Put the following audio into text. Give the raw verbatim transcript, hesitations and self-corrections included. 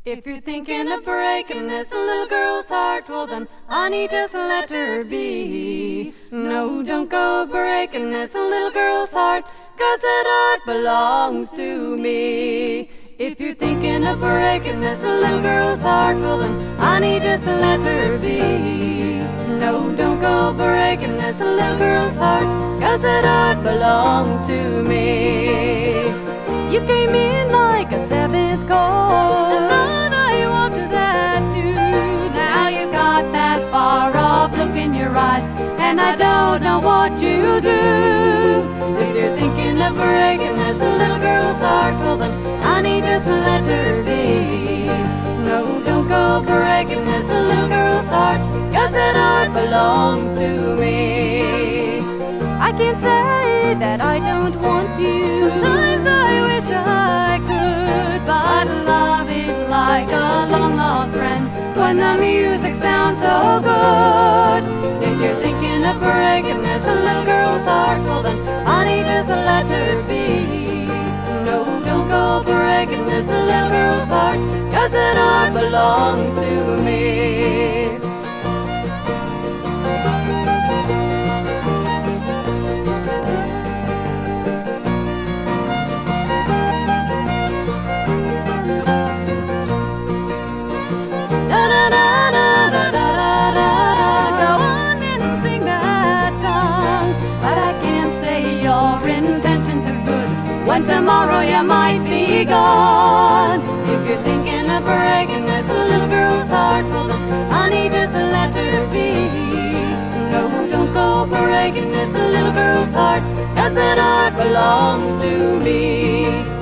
If you're thinking of breaking this little girl's heart, well then, honey, just let her be. No, don't go breaking this little girl's heart, 'cause that heart belongs to me. If you're thinking of breaking this little girl's heart, well then, honey, just let her be. No, don't go breaking this little girl's heart, 'cause that heart belongs to me. You came in like a seventh chord, and then I wanted that too. Now you got that far off look in your eyes, and I don't know what you do. If you're thinking of breaking this little girl's heart, well then, honey, just let her be. No, don't go breaking this little girl's heart, 'cause that heart belongs to me. I can't say that I don't want you. Sometimes I wish I could, but love is like a long-lost friend when the music sounds so good. If you're thinking of breaking this little girl's heart, well then, honey, just let her be. No, don't go breaking this little girl's heart, 'cause that heart belongs to me. When tomorrow you might be gone. If you're thinking of breaking this little girl's heart, well then, honey, just let her be. No, don't go breaking this little girl's heart, 'cause that heart belongs to me.